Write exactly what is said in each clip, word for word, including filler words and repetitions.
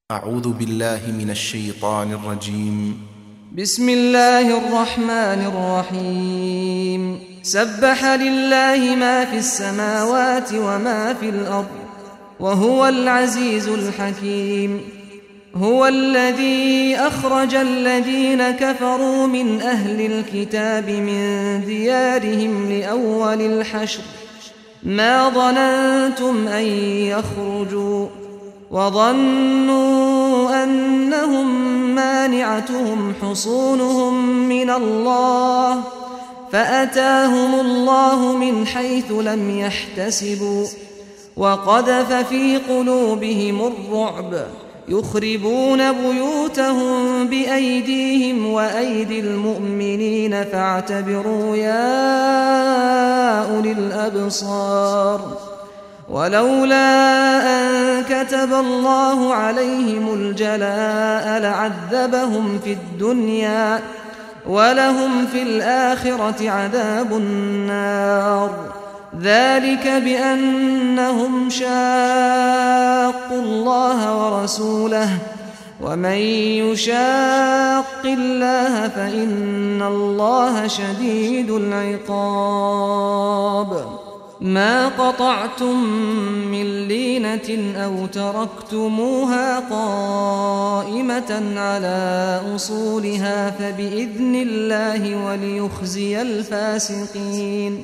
أعوذ بالله من الشيطان الرجيم. بسم الله الرحمن الرحيم. سبح لله ما في السماوات وما في الأرض وهو العزيز الحكيم. هو الذي أخرج الذين كفروا من أهل الكتاب من ديارهم لأول الحشر ما ظننتم أن يخرجوا وظنوا أنهم مانعتهم حصونهم من الله فأتاهم الله من حيث لم يحتسبوا وقذف في قلوبهم الرعب يخربون بيوتهم بأيديهم وأيدي المؤمنين فاعتبروا يا أولي الأبصار. ولولا أن كتب الله عليهم الجلاء لعذبهم في الدنيا ولهم في الآخرة عذاب النار. ذلك بأنهم شاقوا الله ورسوله ومن يشاق الله فإن الله شديد العقاب. ما قطعتم من لينة أو تركتموها قائمة على أصولها فبإذن الله وليخزي الفاسقين.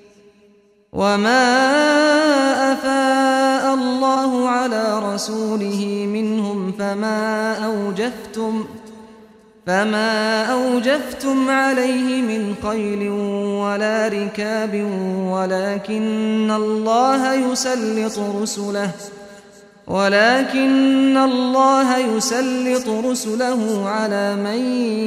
وما أفاء الله على رسوله منهم فما أوجفتم فما أوجفتم عليه من خيل ولا ركاب ولكن الله يسلط رسله ولكن الله يسلط رسله على من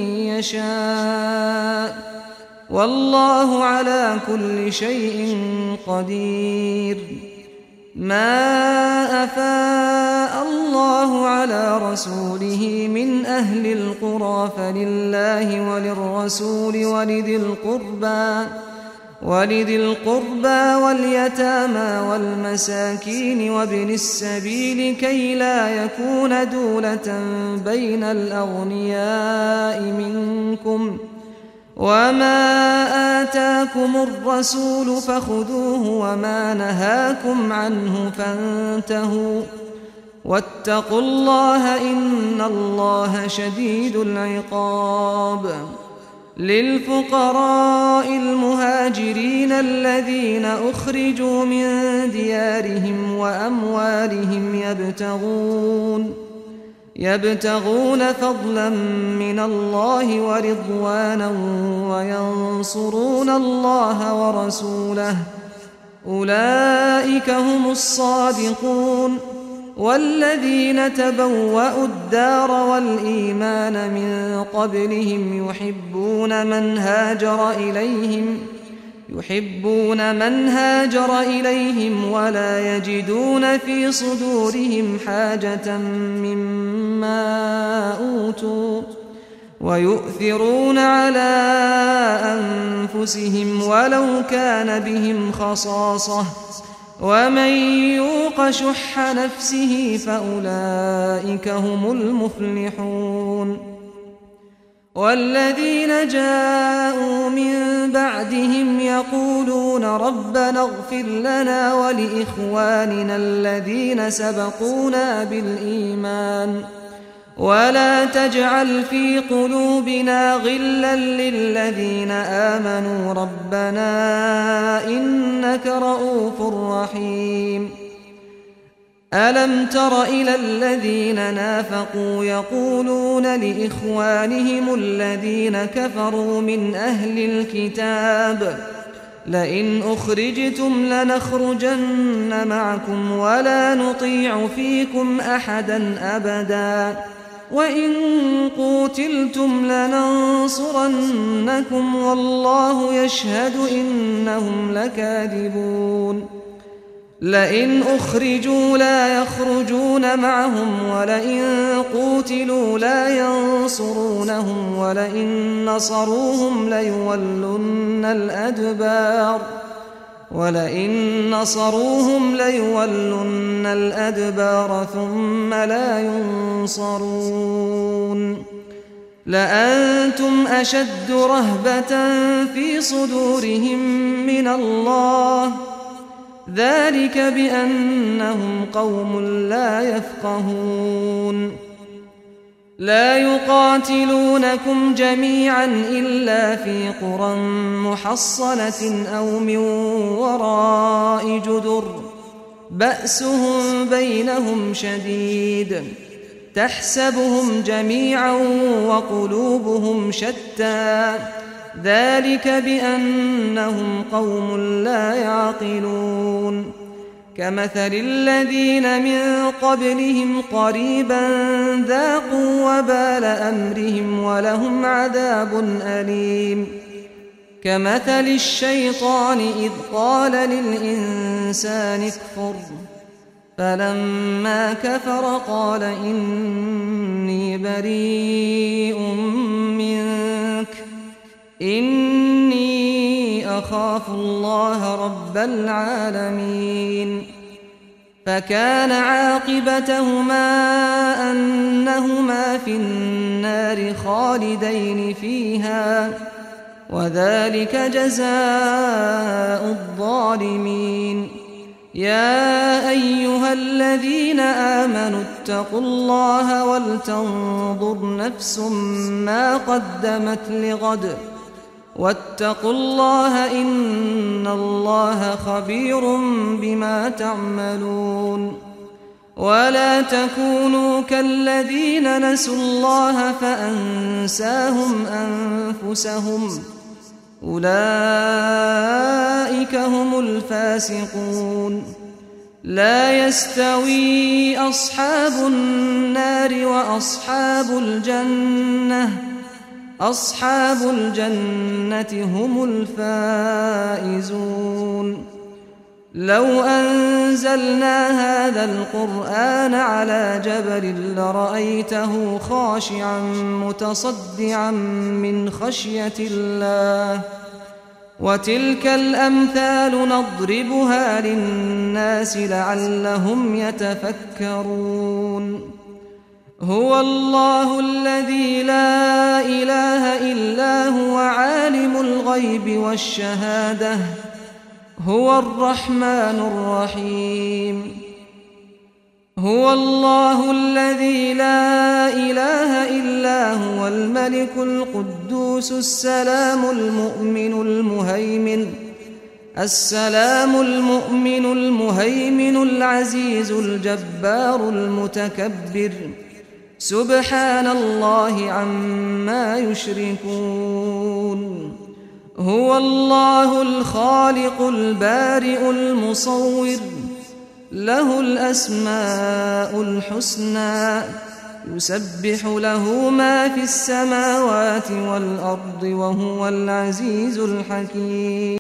يشاء والله على كل شيء قدير. ما أفاء الله على رسوله من أهل القرى فلله وللرسول ولذي القربى ولذي القربى واليتامى والمساكين وابن السبيل كي لا يكون دولة بين الأغنياء منكم. وما آتاكم الرسول فخذوه وما نهاكم عنه فانتهوا واتقوا الله إن الله شديد العقاب. للفقراء المهاجرين الذين أخرجوا من ديارهم وأموالهم يبتغون يبتغون فضلا من الله ورضوانا وينصرون الله ورسوله أولئك هم الصادقون. والذين تبوأوا الدار والإيمان من قبلهم يحبون من هاجر إليهم يحبون من هاجر إليهم ولا يجدون في صدورهم حاجة مما أوتوا ويؤثرون على أنفسهم ولو كان بهم خصاصة ومن يوق شح نفسه فأولئك هم المفلحون. والذين جاءوا من بعدهم يقولون ربنا اغفر لنا ولإخواننا الذين سبقونا بالإيمان ولا تجعل في قلوبنا غلا للذين آمنوا ربنا إنك رؤوف رحيم. ألم تر إلى الذين نافقوا يقولون لإخوانهم الذين كفروا من أهل الكتاب لئن أخرجتم لنخرجن معكم ولا نطيع فيكم أحدا أبدا وإن قوتلتم لننصرنكم والله يشهد إنهم لكاذبون. لئن أخرجوا لا يخرجون معهم ولئن قوتلوا لا ينصرونهم ولئن نصروهم ليولن الأدبار ولئن نصروهم ليولن الأدبار ثم لا ينصرون لأنتم أشد رهبة في صدورهم من الله ذلك بأنهم قوم لا يفقهون لا يقاتلونكم جميعا إلا في قرى محصنة أو من وراء جدر بأسهم بينهم شديد تحسبهم جميعا وقلوبهم شتى ذلك بأنهم قوم لا يعقلون كمثل الذين من قبلهم قريبا ذاقوا وبال أمرهم ولهم عذاب أليم كمثل الشيطان إذ قال للإنسان اكفر فلما كفر قال إني بريء منك إني أخاف الله رب العالمين فكان عاقبتهما أنهما في النار خالدين فيها وذلك جزاء الظالمين يا أيها الذين آمنوا اتقوا الله ولتنظر نفس ما قدمت لغد واتقوا الله إن الله خبير بما تعملون ولا تكونوا كالذين نسوا الله فأنساهم أنفسهم أولئك هم الفاسقون لا يستوي أصحاب النار وأصحاب الجنة أصحاب الجنة هم الفائزون لو أنزلنا هذا القرآن على جبل لرأيته خاشعا متصدعا من خشية الله وتلك الأمثال نضربها للناس لعلهم يتفكرون هو الله الذي لا إله إلا هو عالم الغيب والشهادة هو الرحمن الرحيم هو الله الذي لا إله إلا هو الملك القدوس السلام المؤمن المهيمن السلام المؤمن المهيمن العزيز الجبار المتكبر سبحان الله عما يشركون هو الله الخالق البارئ المصور له الأسماء الحسنى يسبح له ما في السماوات والأرض وهو العزيز الحكيم